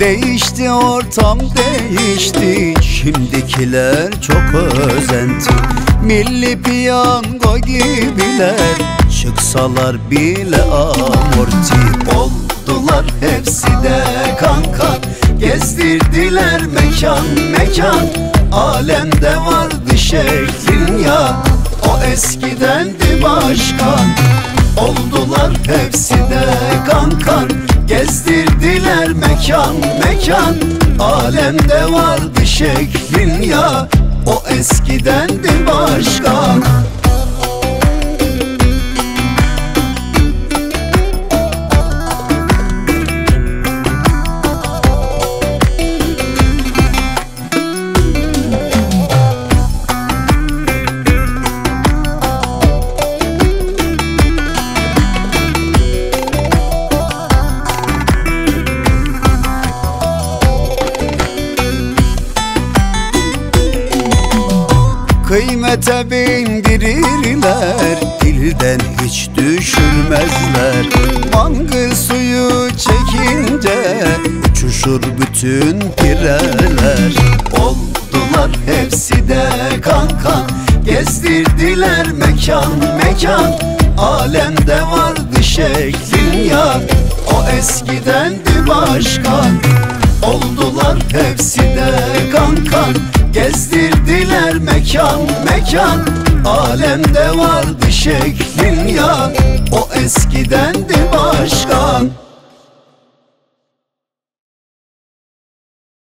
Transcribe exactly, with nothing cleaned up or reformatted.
Değişti ortam değişti, şimdikiler çok özenti. Milli piyango gibiler, çıksalar bile amorti. Oldular hepsi de kanka, gezdirdiler mekan mekan. Alemde vardı şeklin ya, o eskidendi başkan. Oldular hepsi de kankan, gezdirdiler mekan mekan. Alemde vardı şeklin ya, o eskidendi başkan. Kıymete bindirirler, dilden hiç düşürmezler. Mangır suyu çekince uçuşur bütün pireler. Oldular hepsi de kanka, gezdirdiler mekan mekan. Alemde vardı şeklin ya, o eskidendi başkan. Oldular hepsi de kankan, gezdirdiler mekan mekan. Alemde vardı şeklin ya, o eskidendi başkan.